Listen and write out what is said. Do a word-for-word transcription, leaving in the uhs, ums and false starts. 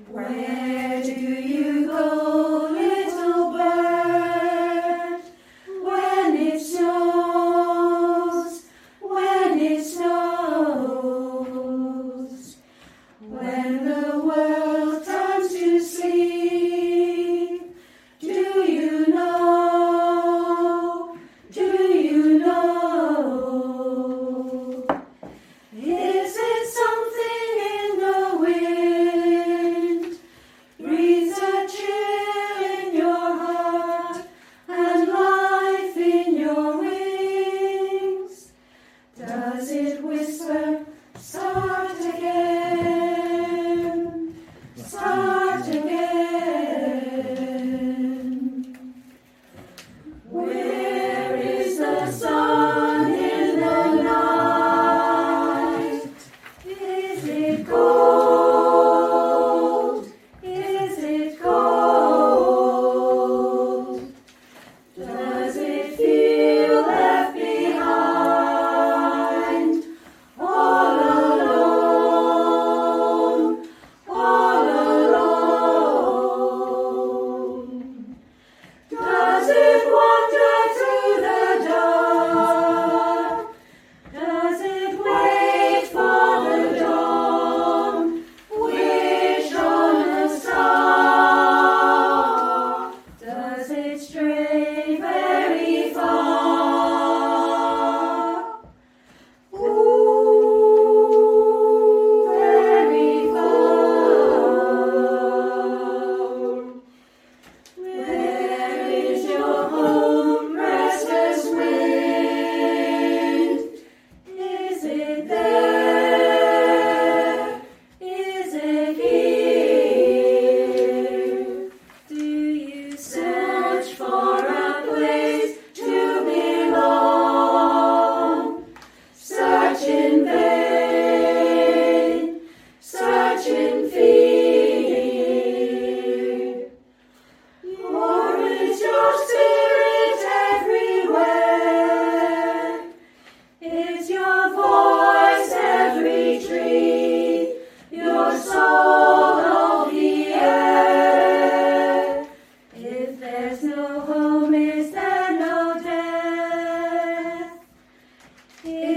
Where do you go, little bird, when it snows, when it snows, when the world turns to sleep? Do you know, do you know? Is it something in the wind? Breathes a chill in your heart and life in your wings. Does it whisper, start again, start again? Where is the sun in the night? Is it cold? Is it cold? Does it feel left behind? All alone, all alone. Does it wander through the dark? Does it wait for the dawn? Wish on a star? Does it stray very far? Ooh, very far. Where is your home, restless wind? Is it there? Is it here? Do you search for a place to belong? Search in vain, search in fear. Or is your spirit everywhere? Is your voice every tree? Your soul all the air? If there's no home, is there no death? If